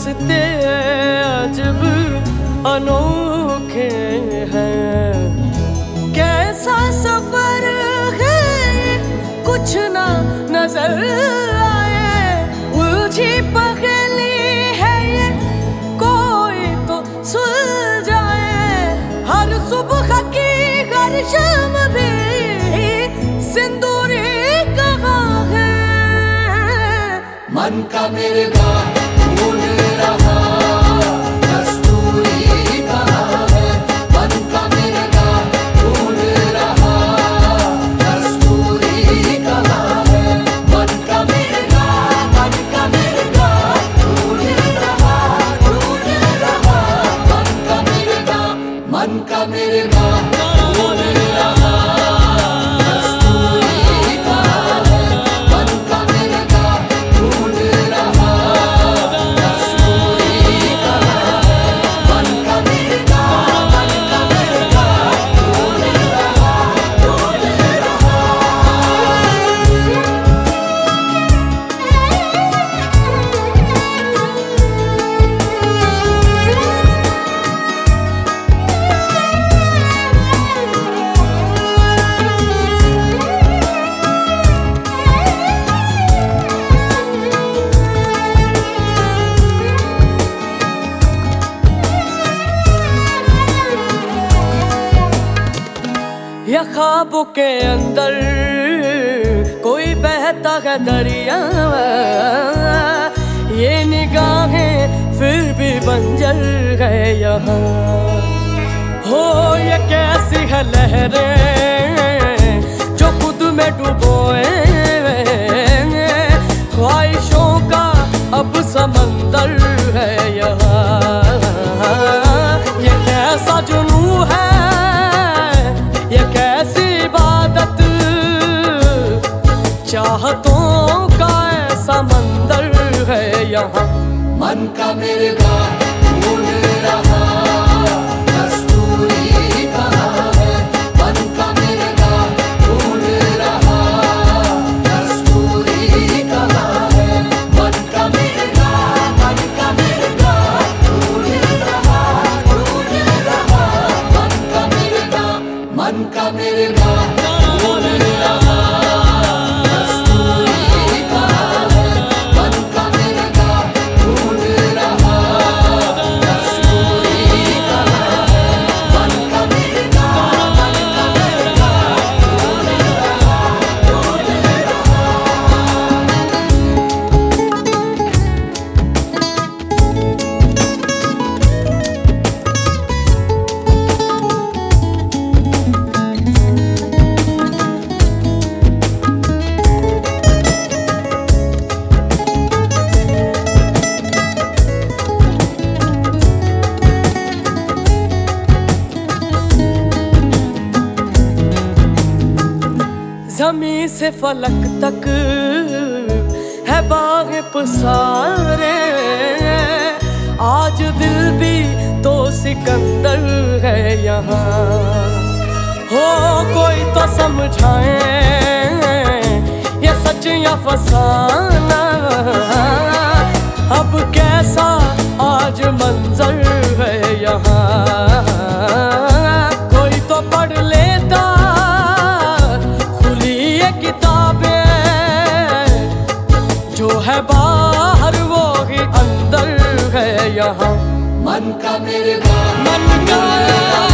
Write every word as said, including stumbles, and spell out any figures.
रास्ते अजब अनोखे हैं। कैसा सफर है कुछ ना नजर आए, उलझी पगली है ये कोई तो सुलझाए। हर सुबह की हर शाम भी सिंदूरी कहाँ है। मन का मेरे बात भूल रहा कस्तूरी कहाँ है। मन का मेरे बात भूल रहा कस्तूरी कहाँ है। मन का मेरे बात मन का मेरे बात भूल रहा भूल रहा। मन का मेरे बात मन का मेरे बात भूल रहा कस्तूरी कहाँ है। मन का मेरे बात भूल रहा कस्तूरी कहाँ है। मन का मेरे बात मन का मेरे बात भूल रहा भूल रहा। या ख्वाबों के अंदर कोई बहता है दरिया, ये निगाहें फिर भी बंजर है यहाँ। हो ये कैसी है लहरें जो खुद में डुबोए, ख्वाहिशों का अब समंदर है यहाँ। ये कैसा जुनून है, ये कैसी इबादत, चाहतों का ऐसा मंदिर है यहाँ। मन का मेरे बात भूल रहा कस्तूरी कहाँ है। मन का मेरे बात भूल रहा कस्तूरी कहाँ है। मन का मेरे बात मन का मेरे बात भूल रहा भूल रहा। मन का मेरे बात मन का मेरे बात भूल रहा कस्तूरी कहाँ है। मन का मेरे बात भूल रहा कस्तूरी कहाँ है। मन का मेरे बात मन का मेरे बात भूल रहा भूल रहा। ज़मीं से फलक तक है बाग़ पसारे, आज दिल भी तो सिकंदर है यहाँ। हो कोई तो समझाए ये सच या फसाना, अब कैसा आज मंजर है यहाँ। कोई तो पढ़ लेता किताबें, जो है बाहर वो ही अंदर है यहाँ। मन का मेरे बात मन का